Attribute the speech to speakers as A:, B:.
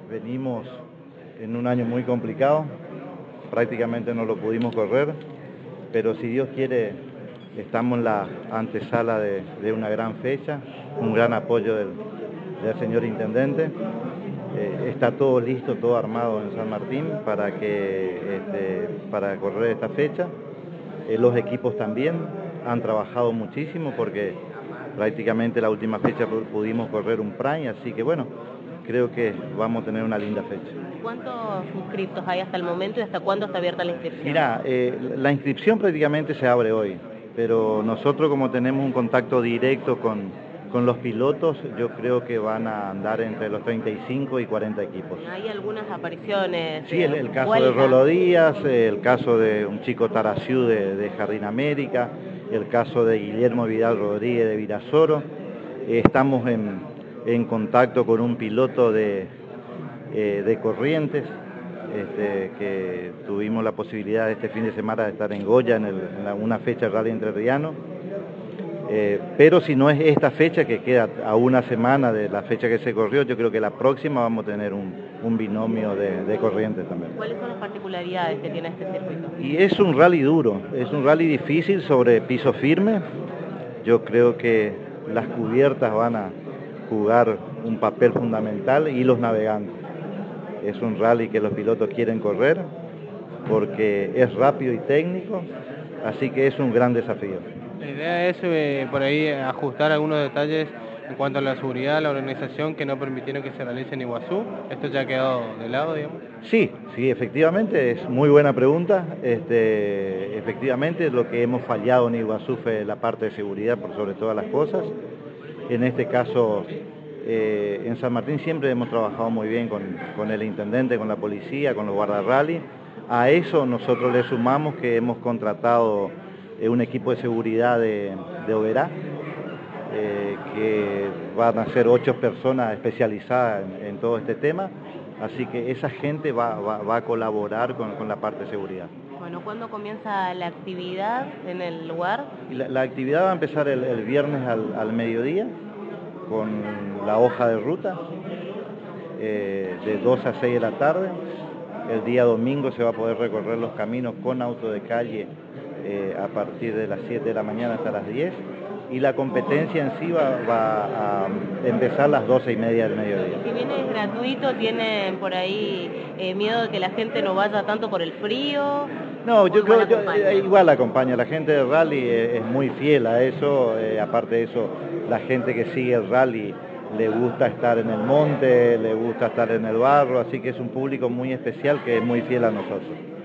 A: Venimos en un año muy complicado, prácticamente no lo pudimos correr, pero si Dios quiere, estamos en la antesala de una gran fecha, un gran apoyo del señor Intendente. Está todo listo, todo armado en San Martín para correr esta fecha. Los equipos también han trabajado muchísimo porque prácticamente la última fecha pudimos correr un Prime, así que bueno, creo que vamos a tener una linda fecha.
B: ¿Cuántos inscriptos hay hasta el momento y hasta cuándo está abierta la inscripción?
A: Mira, la inscripción prácticamente se abre hoy, pero nosotros como tenemos un contacto directo con los pilotos, yo creo que van a andar entre los 35 y 40 equipos.
B: ¿Hay algunas apariciones?
A: Sí, el caso de Rolo Díaz, el caso de un chico Taraciú de Jardín América, el caso de Guillermo Vidal Rodríguez de Virasoro. Estamos en contacto con un piloto de Corrientes, que tuvimos la posibilidad este fin de semana de estar en Goya en una fecha de Rally Entrerriano. Pero si no es esta fecha, que queda a una semana de la fecha que se corrió, yo creo que la próxima vamos a tener un binomio de Corrientes también.
B: ¿Cuáles son las particularidades que tiene este circuito?
A: Y es un rally duro, es un rally difícil sobre piso firme. Yo creo que las cubiertas van a jugar un papel fundamental y los navegantes. Es un rally que los pilotos quieren correr porque es rápido y técnico, así que es un gran desafío.
C: La idea es por ahí ajustar algunos detalles en cuanto a la seguridad, la organización que no permitieron que se realice en Iguazú. ¿Esto ya ha quedado de lado, digamos?
A: Sí, efectivamente, es muy buena pregunta. Efectivamente, lo que hemos fallado en Iguazú fue la parte de seguridad por sobre todas las cosas. En este caso, en San Martín siempre hemos trabajado muy bien con el intendente, con la policía, con los guardas rally. A eso nosotros le sumamos que hemos contratado un equipo de seguridad de Oberá, que van a ser 8 personas especializadas en todo este tema, así que esa gente va a colaborar con la parte de seguridad.
B: Bueno, ¿cuándo comienza la actividad en el lugar?
A: La actividad va a empezar el viernes al mediodía, con la hoja de ruta, de 2 a 6 de la tarde. El día domingo se va a poder recorrer los caminos con auto de calle a partir de las 7 de la mañana hasta las 10, y la competencia en sí va a empezar a las 12:30 del mediodía.
B: Si bien es gratuito, ¿tienen por ahí miedo de que la gente no vaya tanto por el frío?
A: No, yo creo que igual acompaña. La gente del rally es muy fiel a eso. Aparte de eso, la gente que sigue el rally le gusta estar en el monte, le gusta estar en el barro, así que es un público muy especial que es muy fiel a nosotros.